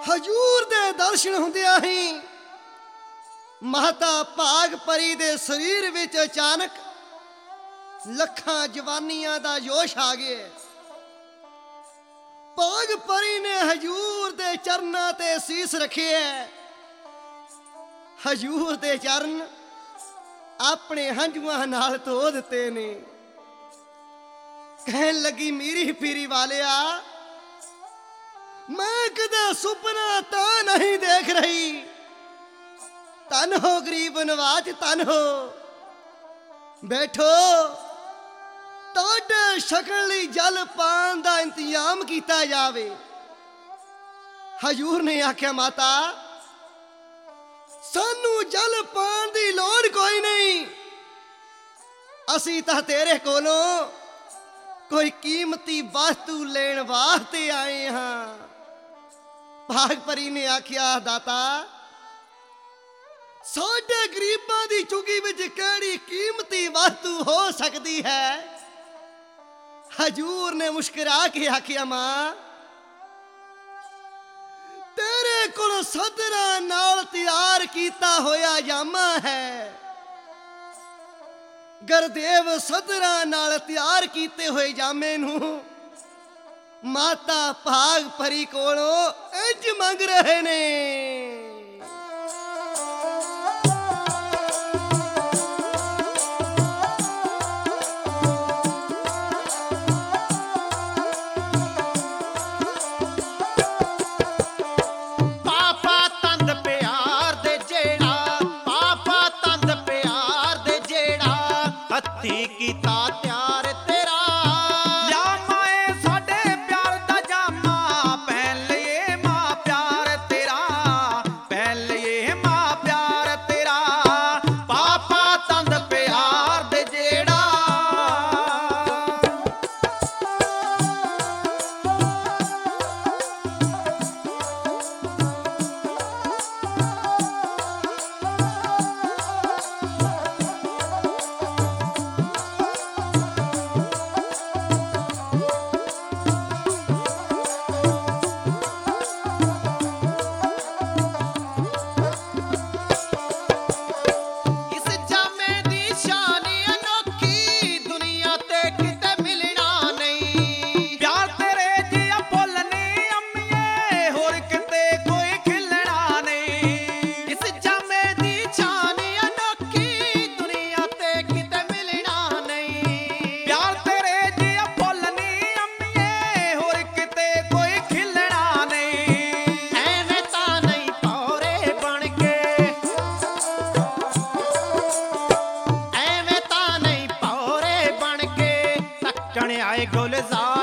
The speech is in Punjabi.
ਹਜੂਰ ਦੇ ਦਰਸ਼ਨ ਹੁੰਦਿਆਂ ਹੀ ਮਾਤਾ ਭਾਗ ਪਰੀ ਦੇ ਸਰੀਰ ਵਿੱਚ ਅਚਾਨਕ ਲੱਖਾਂ ਜਵਾਨੀਆਂ ਦਾ ਜੋਸ਼ ਆ ਗਿਆ। ਭਾਗ ਪਰੀ ਨੇ ਹਜੂਰ ਦੇ ਚਰਨਾਂ ਤੇ ਸੀਸ ਰੱਖਿਆ। ਹਜੂਰ ਦੇ ਚਰਨ ਆਪਣੇ ਹੰਝੂਆਂ ਨਾਲ ਧੋ ਦਿੱਤੇ ਨੇ। ਕਹਿਣ ਲੱਗੀ ਮੀਰੀ ਪੀਰੀ ਵਾਲਿਆ, ਮੈਂ ਕਦੇ ਸੁਪਨਾ ਤਾਂ ਨਹੀਂ ਦੇਖ ਰਹੀ। ਧਨ ਹੋ ਗਰੀਬ ਨਵਾਜ, ਧਨ ਹੋ। ਬੈਠੋ, ਤੁਹਾਡੇ ਛਕਣ ਲਈ ਜਲ ਪਾਣ ਦਾ ਇੰਤਜ਼ਾਮ ਕੀਤਾ ਜਾਵੇ। ਹਜੂਰ ਨੇ ਆਖਿਆ, ਮਾਤਾ ਸਾਨੂੰ ਜਲ ਪਾਣ ਦੀ ਲੋੜ ਕੋਈ ਨਹੀਂ। ਅਸੀਂ ਤਾਂ ਤੇਰੇ ਕੋਲੋਂ ਕੋਈ ਕੀਮਤੀ ਵਸਤੂ ਲੈਣ ਵਾਸਤੇ ਆਏ ਹਾਂ। ਭਾਗ ਪਰੀ ਨੇ ਆਖਿਆ, ਦਾਤਾ ਸਾਡੇ ਗਰੀਬਾਂ ਦੀ ਝੁੱਗੀ ਵਿੱਚ ਕਿਹੜੀ ਕੀਮਤੀ ਵਸਤੂ ਹੋ ਸਕਦੀ ਹੈ? ਹਜੂਰ ਨੇ ਮੁਸਕਰਾ ਕੇ ਆਖਿਆ, ਮਾਂ ਤੇਰੇ ਕੋਲ ਸਦਰਾਂ ਨਾਲ ਤਿਆਰ ਕੀਤਾ ਹੋਇਆ ਜਾਮਾ ਹੈ। ਗੁਰਦੇਵ ਸਦਰਾਂ ਨਾਲ ਤਿਆਰ ਕੀਤੇ ਹੋਏ ਜਾਮੇ ਨੂੰ ਮਾਤਾ ਭਾਗ ਪਰੀ ਕੋਲੋਂ ਇੰਜ ਮੰਗ ਰਹੇ ਨੇ। ਕੀਤਾ ਤਿਆਰ ਤੇਰਾ ਜਾਮਾ ਏ ਸਾਡੇ ਪਿਆਰ ਦਾ ਜਾਮਾ। ਪਹਿਨ ਲਈਏ ਮਾਂ ਪਿਆਰ ਤੇਰਾ, ਪਹਿਨ ਲਈਏ ਮਾਂ ਪਿਆਰ ਤੇਰਾ। ਪਾਪਾ ਤੰਦ ਪਿਆਰ ਦੇ ਜਿਹੜਾ ਆਏ ਗੁਲਜ਼ਾਰ